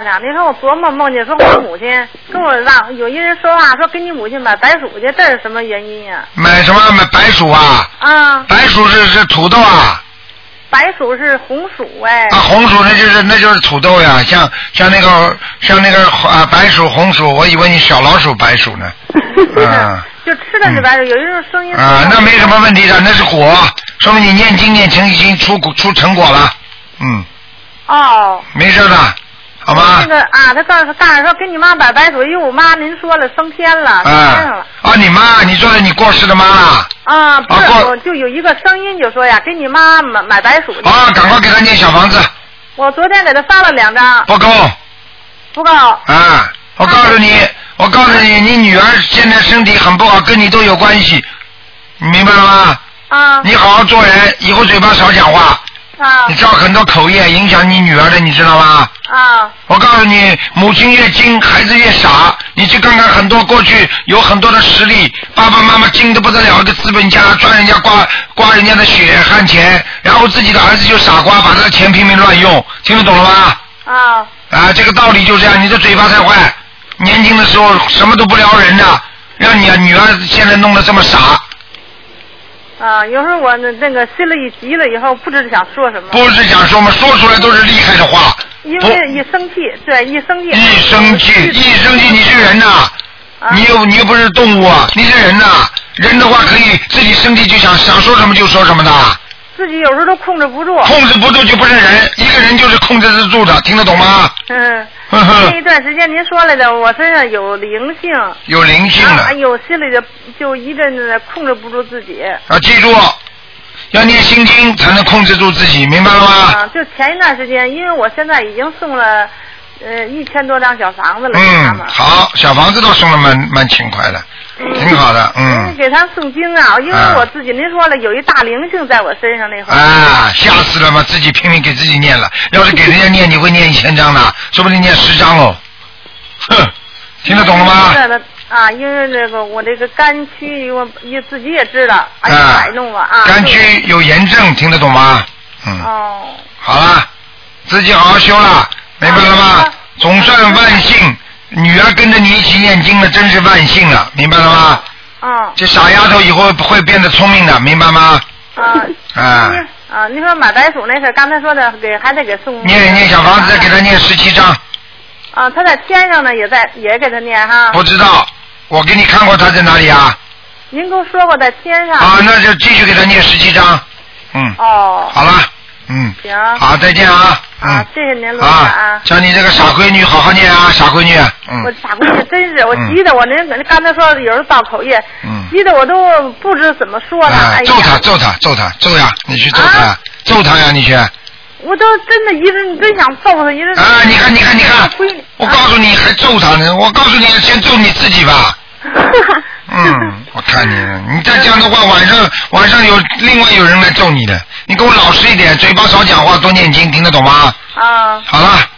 呢。你说我琢磨梦见说我母亲跟我让有一人说话说给你母亲买白薯去，这是什么原因呀？ 买什么？买白薯啊？ 啊。 白薯是土豆啊。 白薯是红薯哎。 啊，红薯那就是土豆呀，像那个白薯红薯，我以为你小老鼠白薯呢。啊。 就吃的是白薯，有一种声音。 啊，那没什么问题的，那是果，说明你念经念成已经出成果了。嗯。哦。没事的，好吗？ 那个啊，他告诉大人说给你妈买白薯，因为我妈您说了升天了，升天上了。 啊，你妈，你说的你过世的妈了。 啊，不是，我就有一个声音就说呀，给你妈买白薯。 啊，赶快给她念小房子。 我昨天给她发了2张。 不够。 不够。 啊，我告诉你，你女儿现在身体很不好，跟你都有关系，你明白了吗？啊。你好好做人，以后嘴巴少讲话。啊。你造很多口业，影响你女儿的，你知道吗？啊。我告诉你，母亲越精，孩子越傻。你去看看很多过去有很多的实力，爸爸妈妈精得不得了的资本家，赚人家刮人家的血汗钱，然后自己的儿子就傻瓜，把他的钱拼命乱用，听得懂了吗？啊。啊，这个道理就这样，你的嘴巴太坏。年轻的时候什么都不撩人的，让你女儿现在弄得这么傻。 啊，有时候我那个心里一急了以后，不知道想说什么。 不是想说嘛，说出来都是厉害的话。 因为一生气，对，一生气。 一生气，你是人呐，你又不是动物啊，你是人呐。人的话可以自己身体就想说什么就说什么的。 自己有时候都控制不住。 控制不住就不是人，一个人就是控制得住的，听得懂吗？嗯。 那一段时间您说来的，我身上有灵性。有灵性了。有心里的就一阵子控制不住自己。 啊，记住，要念心经才能控制住自己，明白了吗？ 啊，就前一段时间，因为我现在已经送了1000多张小房子了。 好，小房子都送的蛮勤快的。挺好的， 给他诵经啊，因为我自己您说了有一大灵性在我身上那会儿。 啊，吓死了嘛！自己拼命给自己念了，要是给人家念，你会念1000张的，说不定念10张哦。哼，听得懂了吗？ 啊，因为这个我这个肝区，我自己也知道，摆弄了啊。 肝区有炎症，听得懂吗？哦。好了，自己好好修了，明白了吗？总算万幸。女儿跟着你一起念经了，真是万幸了，明白了吗？这傻丫头以后会变得聪明的，明白吗？ 你说买白薯那事，刚才说的还得给送。 念小房子，再给他念17张。 啊，他在天上呢，也给他念哈。 不知道，我给你看过他在哪里啊？ 您跟我说过在天上。 啊，那就继续给他念17张。哦。好了。行。好，再见啊。 谢谢您，罗长啊。 叫你这个傻闺女好好念啊，傻闺女。 我傻闺女真是，我急得我您刚才说有人造口业，急得我都不知怎么说了。 揍呀！你去揍他，揍他呀！你去。 我都真的一直真想揍他，一直。 啊！你看，我告诉你还揍他呢，我告诉你先揍你自己吧。我看你再这样的话，晚上另外有人来揍你的，你给我老实一点，嘴巴少讲话，多念经，听得懂吗？好了。